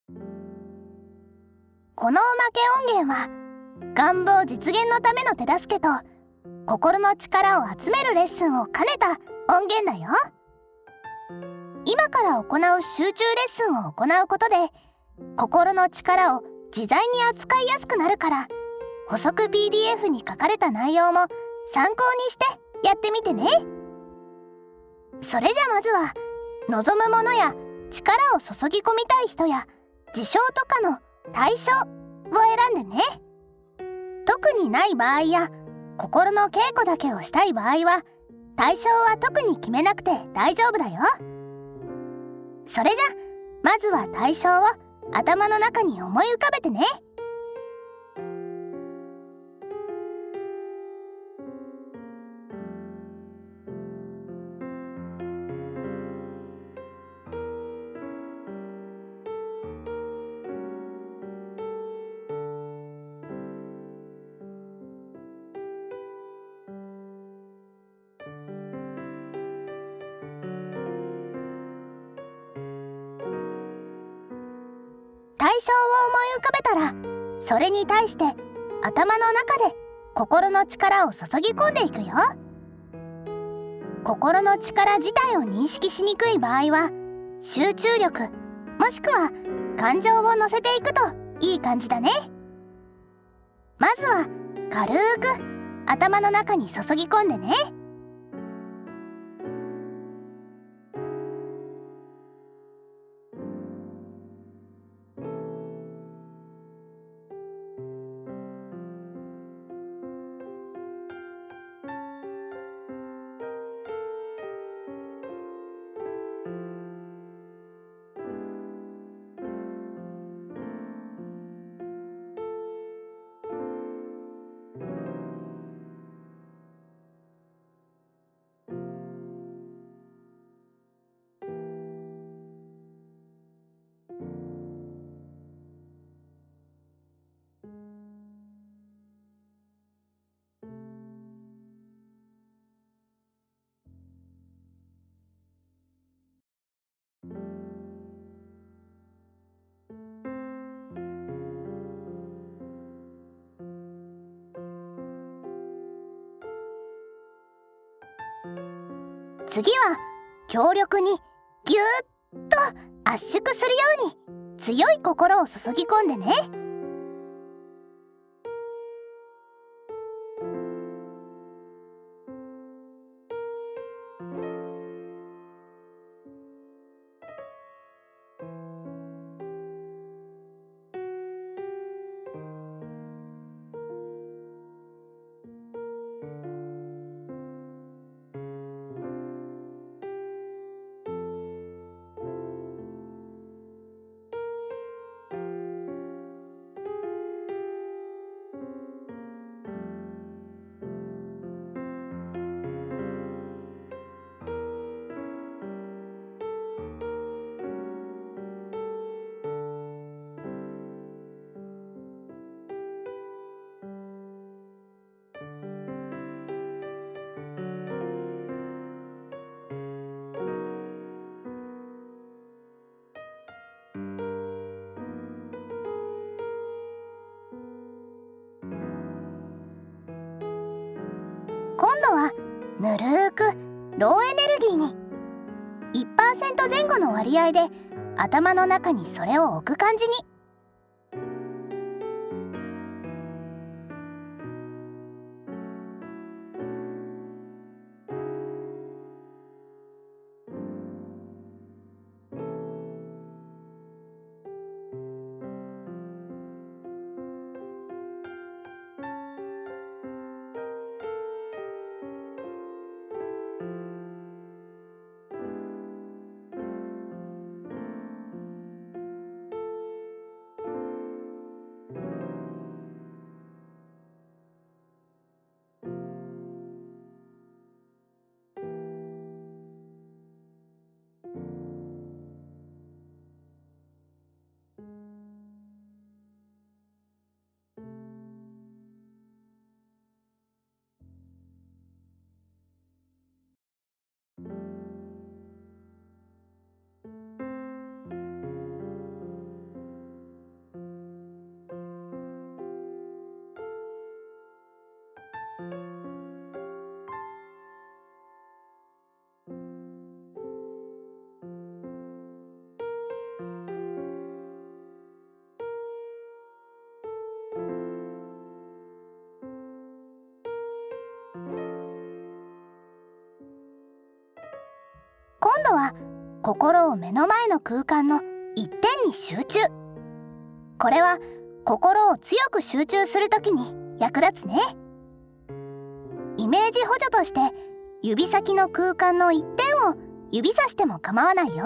このおまけ音源は願望実現のための手助けと心の力を集めるレッスンを兼ねた音源だよ。今から行う集中レッスンを行うことで心の力を自在に扱いやすくなるから、補足 PDF に書かれた内容も参考にしてやってみてね。それじゃまずは望むものや力を注ぎ込みたい人や事象とかの対象を選んでね。特にない場合や心の稽古だけをしたい場合は対象は特に決めなくて大丈夫だよ。それじゃまずは対象を頭の中に思い浮かべてね。対象を思い浮かべたら、それに対して頭の中で心の力を注ぎ込んでいくよ。心の力自体を認識しにくい場合は集中力もしくは感情を乗せていくといい感じだね。まずは軽く頭の中に注ぎ込んでね。次は強力にギューッと圧縮するように強い心を注ぎ込んでね。今度はぬるーくローエネルギーに 1% 前後の割合で頭の中にそれを置く感じに。 度は心を目の前の空間の一点に集中。これは心を強く集中するときに役立つね。イメージ補助として指先の空間の一点を指さしても構わないよ。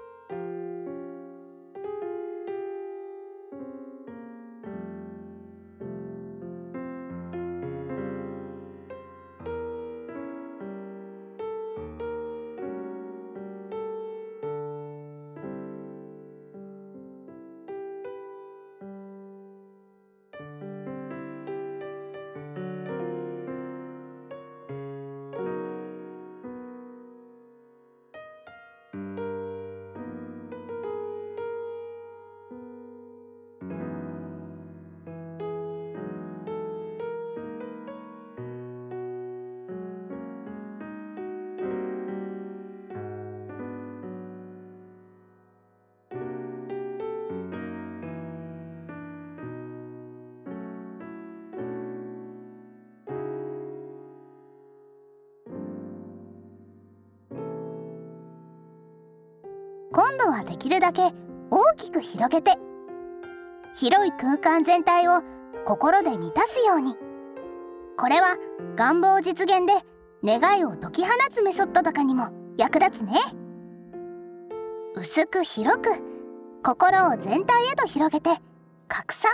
今度はできるだけ大きく広げて、広い空間全体を心で満たすように。これは願望実現で願いを解き放つメソッドとかにも役立つね。薄く広く心を全体へと広げて拡散。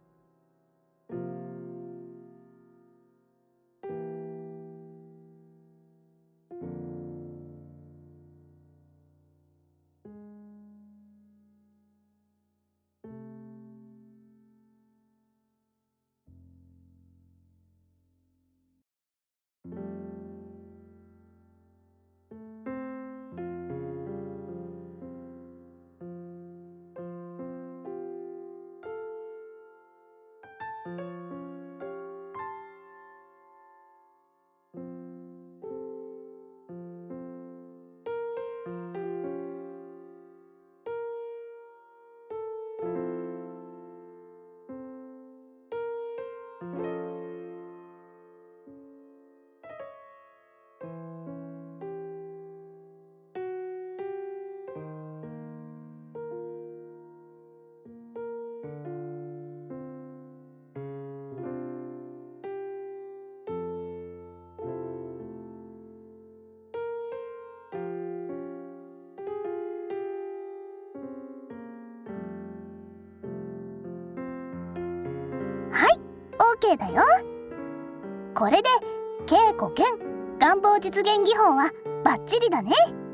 はい、OK だよ。これで稽古兼願望実現技法はバッチリだね。